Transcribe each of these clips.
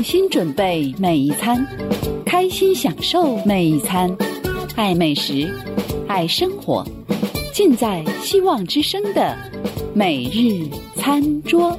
用心准备每一餐，开心享受每一餐，爱美食，爱生活，尽在希望之声的每日餐桌。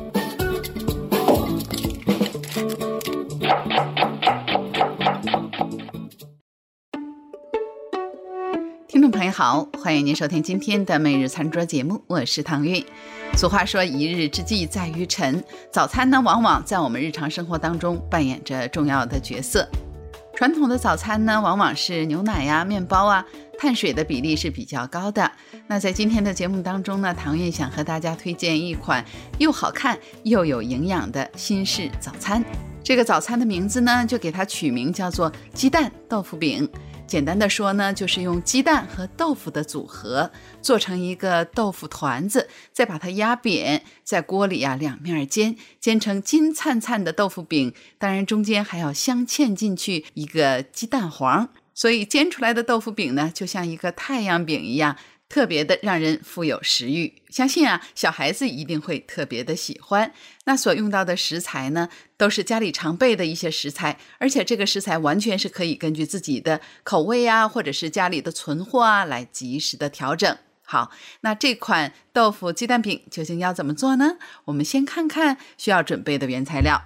听众朋友好，欢迎您收听今天的每日餐桌节目，我是唐韵。俗话说一日之计在于晨，早餐呢往往在我们日常生活当中扮演着重要的角色。传统的早餐呢往往是牛奶呀、面包啊，碳水的比例是比较高的。那在今天的节目当中呢，唐韵想和大家推荐一款又好看又有营养的新式早餐。这个早餐的名字呢就给它取名叫做鸡蛋豆腐饼。简单的说呢，就是用鸡蛋和豆腐的组合做成一个豆腐团子，再把它压扁，在锅里两面煎成金灿灿的豆腐饼，当然中间还要镶嵌进去一个鸡蛋黄，所以煎出来的豆腐饼呢就像一个太阳饼一样，特别的让人富有食欲。相信小孩子一定会特别的喜欢。那所用到的食材呢都是家里常备的一些食材，而且这个食材完全是可以根据自己的口味或者是家里的存货来及时的调整。好，那这款豆腐鸡蛋饼究竟要怎么做呢？我们先看看需要准备的原材料。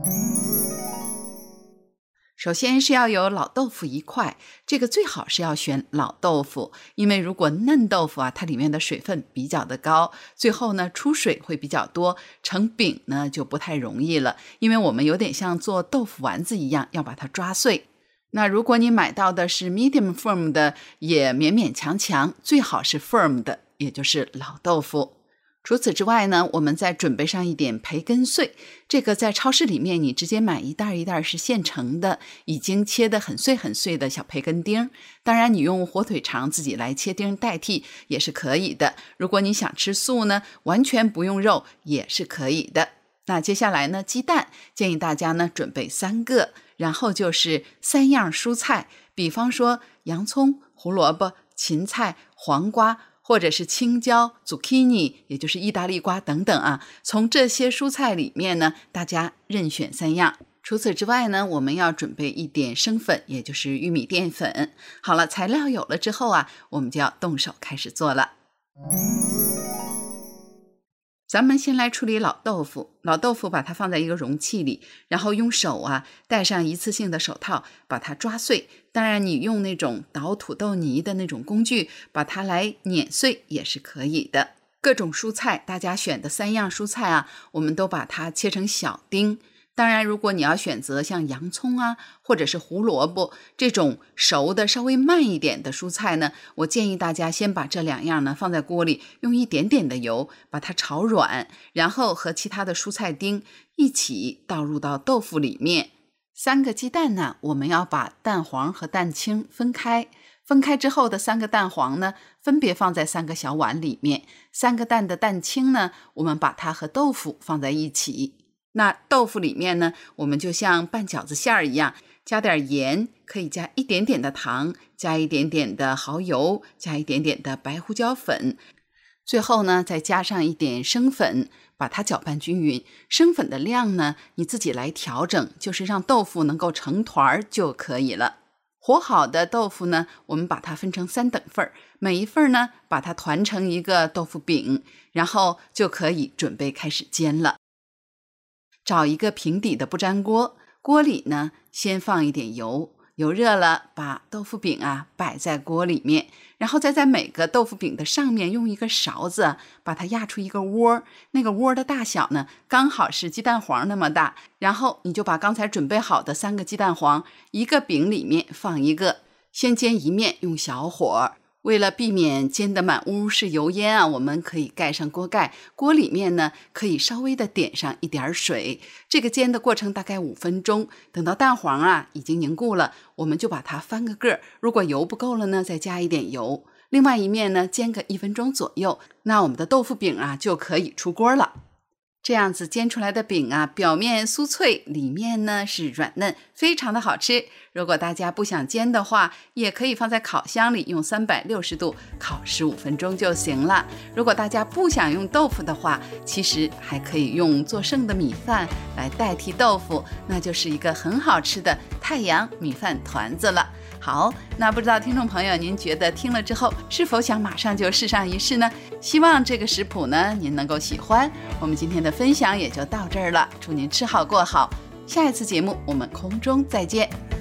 首先是要有老豆腐1块，这个最好是要选老豆腐，因为如果嫩豆腐它里面的水分比较的高，最后呢出水会比较多，成饼呢就不太容易了，因为我们有点像做豆腐丸子一样，要把它抓碎。那如果你买到的是 medium firm 的，也勉勉强强，最好是 firm 的，也就是老豆腐。除此之外呢，我们再准备上一点培根碎，这个在超市里面你直接买一袋一袋是现成的，已经切得很碎很碎的小培根丁，当然你用火腿肠自己来切丁代替也是可以的。如果你想吃素呢，完全不用肉也是可以的。那接下来呢，鸡蛋建议大家呢准备3个，然后就是3样蔬菜，比方说洋葱、胡萝卜、芹菜、黄瓜，或者是青椒、zucchini， 也就是意大利瓜等等从这些蔬菜里面呢，大家任选3样。除此之外呢，我们要准备一点生粉，也就是玉米淀粉。好了，材料有了之后我们就要动手开始做了。咱们先来处理老豆腐。老豆腐把它放在一个容器里，然后用手戴上一次性的手套把它抓碎，当然你用那种捣土豆泥的那种工具把它来碾碎也是可以的。各种蔬菜，大家选的3样蔬菜我们都把它切成小丁。当然如果你要选择像洋葱或者是胡萝卜这种熟的稍微慢一点的蔬菜呢，我建议大家先把这2样呢放在锅里，用一点点的油把它炒软，然后和其他的蔬菜丁一起倒入到豆腐里面。3个鸡蛋呢，我们要把蛋黄和蛋清分开之后的3个蛋黄呢，分别放在3个小碗里面，3个蛋的蛋清呢，我们把它和豆腐放在一起。那豆腐里面呢，我们就像拌饺子馅儿一样，加点盐，可以加一点点的糖，加一点点的蚝油，加一点点的白胡椒粉，最后呢再加上一点生粉，把它搅拌均匀。生粉的量呢你自己来调整，就是让豆腐能够成团就可以了。和好的豆腐呢，我们把它分成3等份，每一份呢把它团成一个豆腐饼，然后就可以准备开始煎了。找一个平底的不粘锅，锅里呢先放一点油，油热了把豆腐饼摆在锅里面，然后再在每个豆腐饼的上面用一个勺子把它压出一个窝，那个窝的大小呢刚好是鸡蛋黄那么大，然后你就把刚才准备好的3个鸡蛋黄一个饼里面放一个，先煎一面用小火。为了避免煎得满屋是油烟我们可以盖上锅盖，锅里面呢可以稍微的点上一点水，这个煎的过程大概5分钟，等到蛋黄已经凝固了，我们就把它翻个个，如果油不够了呢再加一点油，另外一面呢煎个1分钟左右，那我们的豆腐饼就可以出锅了。这样子煎出来的饼表面酥脆，里面呢是软嫩，非常的好吃。 如果大家不想煎的话，也可以放在烤箱里，用360度烤15分钟就行了。如果大家不想用豆腐的话，其实还可以用做剩的米饭来代替豆腐，那就是一个很好吃的太阳米饭团子了。好，那不知道听众朋友您觉得听了之后是否想马上就试上一试呢？希望这个食谱呢您能够喜欢。我们今天的分享也就到这儿了，祝您吃好过好，下一次节目我们空中再见。